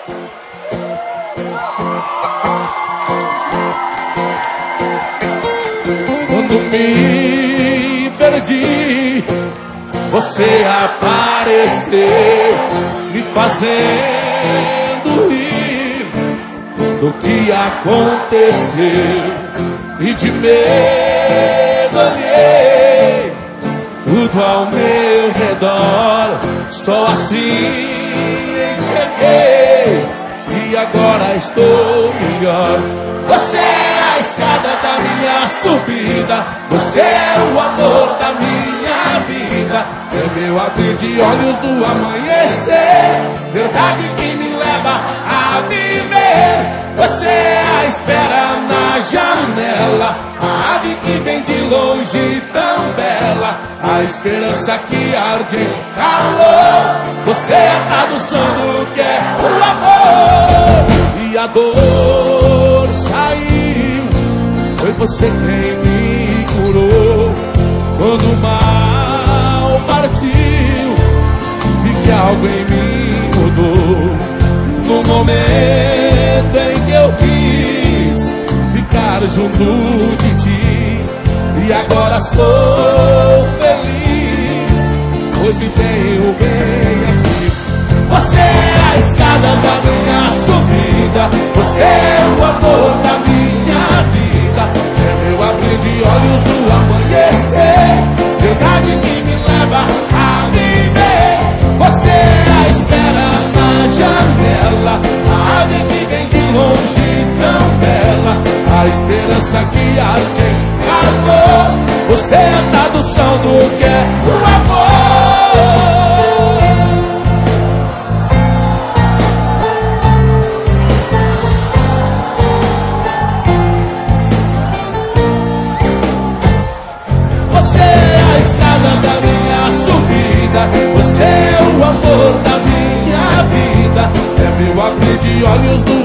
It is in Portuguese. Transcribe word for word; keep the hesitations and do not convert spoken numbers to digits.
Quando me perdi, você apareceu, me fazendo rir do que aconteceu. E de medo olhei tudo ao meu redor, só assim enxerguei e agora estou melhor. Você é a escada da minha subida, você é o amor da minha vida, é meu abrir de olhos do amanhecer, verdade que me leva a viver. Você é a espera na janela, a ave que vem de longe tão bela, a esperança que arde em calor. Você é a tradução do que é o amor. E a dor saiu, foi você quem me curou. Quando o mal partiu, vi que algo em mim mudou. No momento em que eu quis ficar junto de ti, e agora sou feliz, pois me tenho bem aqui. Você é a escada da minha subida, você é o amor da minha vida, é meu abrir de olhos do amanhecer, verdade que me leva a viver. Você é a espera na janela, a ave que vem de longe tão bela, a esperança que arde em calor. Você é a tradução do que é o amor. Você é a escada da minha subida, você é o amor da minha vida, é meu abrir de olhos do